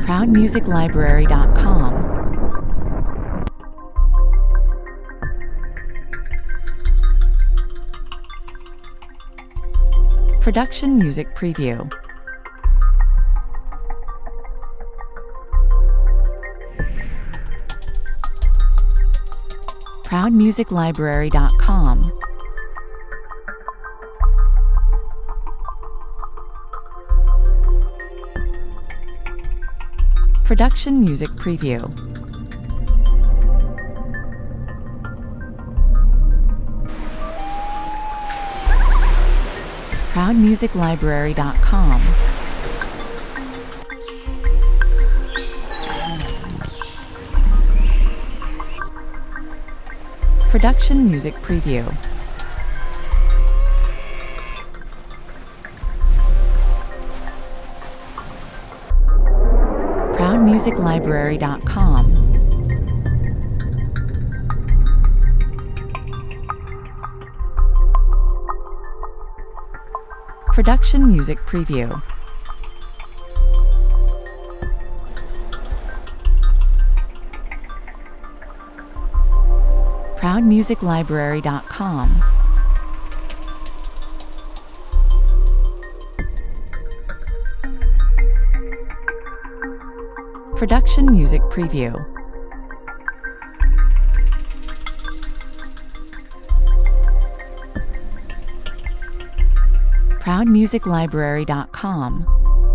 ProudMusicLibrary.com. Production Music Preview. ProudMusicLibrary.com. Production Music Preview. ProudMusicLibrary.com. Production Music Preview. ProudMusicLibrary.com. Production Music Preview. ProudMusicLibrary.com. Production Music Preview. ProudMusicLibrary.com.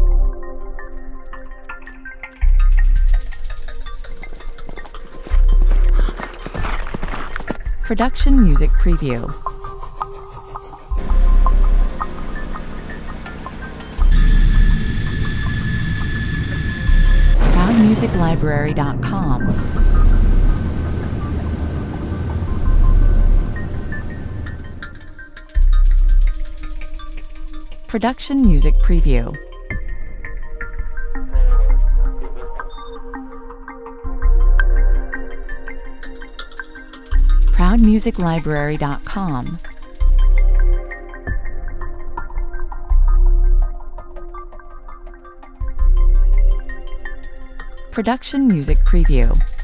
Production Music Preview. ProudMusicLibrary.com. Production Music Preview. ProudMusicLibrary.com. Production Music Preview.